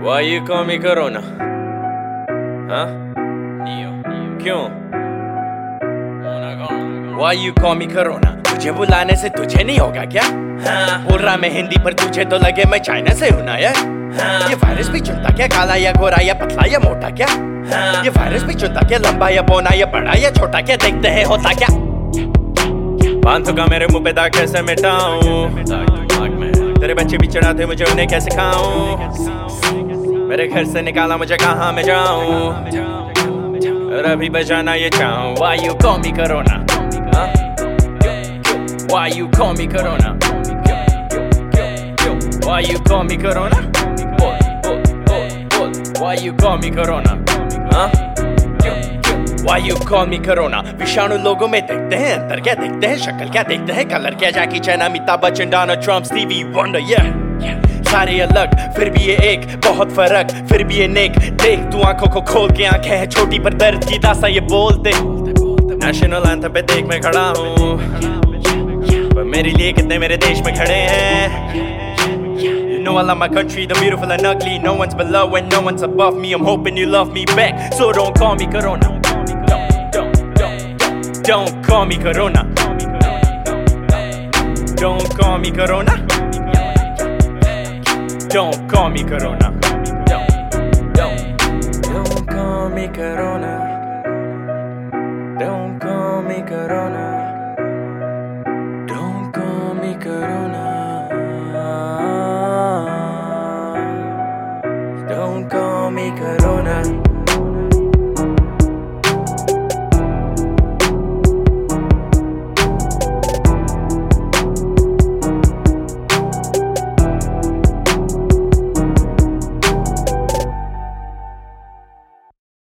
Why you call me Corona? हाँ? क्यों? Why you call me Corona? तुझे बुलाने से तुझे नहीं होगा क्या? हाँ? बोल रहा मैं हिंदी पर तुझे तो लगे मैं चाइना से हूँ ना यार? हाँ? ये वायरस भी चुनता क्या काला या गोरा या पतला या मोटा क्या? हाँ? ये वायरस भी चुनता क्या लंबा या बोना या बड़ा या छोटा क्या? देखते हैं होता क्या? बांधो का मेरे मुंह पे दाग कैसे मिटाऊं? तेरे बच्चे भी चढ़ाते मुझे उन्हें कैसे खाऊं? मेरे घर से निकाला मुझे कहाँ मैं जाऊं? और अभी बजाना ये चाहूं. Why you call me Corona? Why you call me Corona? Why you call me Corona? Why you call me Corona? Why you call me Corona? विषाणु लोगों में देखते हैं अंतर क्या देखते हैं शक्ल क्या देखते हैं कलर क्या Jackie Chan Amitabh Bachchan Donald Trump Stevie Wonder सारे अलग फिर भी ये एक बहुत फर्क फिर भी ये नेक देख तू आंखों को खोल के आंखें हैं छोटी पर दर्द की दासा ये बोलते नेशनल एंथम पे देख मैं खड़ा हूँ पर मेरे लिए कितने मेरे देश में खड़े हैं. You know I love my country, the beautiful and ugly. No one's below and no one's above me. I'm hoping you love me back, so don't call me Corona. Don't call me Corona. Don't call me Corona. Don't call me Corona. Don't call me Corona. Don't call me Corona.